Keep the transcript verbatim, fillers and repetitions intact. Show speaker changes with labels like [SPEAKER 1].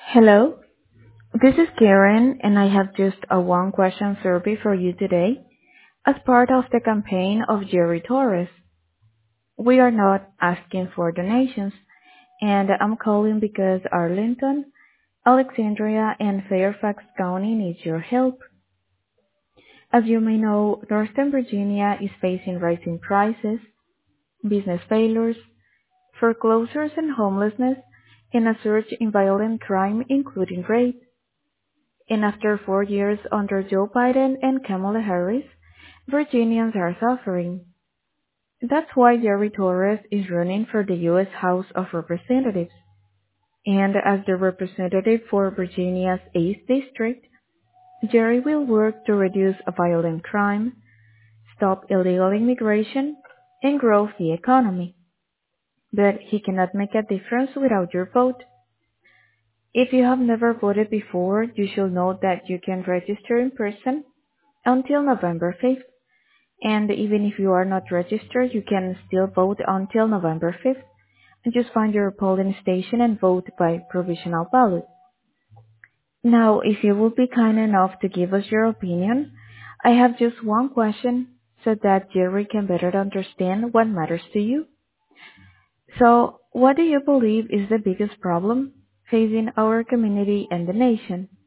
[SPEAKER 1] Hello, this is Karen, and I have just a one question survey for you today as part of the campaign of Jerry Torres. We are not asking for donations, and I'm calling because Arlington, Alexandria, and Fairfax County need your help. As you may know, Northern Virginia is facing rising prices, business failures, foreclosures and homelessness, and a surge in violent crime, including rape. And after four years under Joe Biden and Kamala Harris, Virginians are suffering. That's why Jerry Torres is running for the U S House of Representatives. And as the representative for Virginia's eighth District, Jerry will work to reduce violent crime, stop illegal immigration, and grow the economy. But he cannot make a difference without your vote. If you have never voted before, you should know that you can register in person until November fifth. And even if you are not registered, you can still vote until November fifth. And just find your polling station and vote by provisional ballot. Now, if you will be kind enough to give us your opinion, I have just one question so that Jerry can better understand what matters to you. So, what do you believe is the biggest problem facing our community and the nation?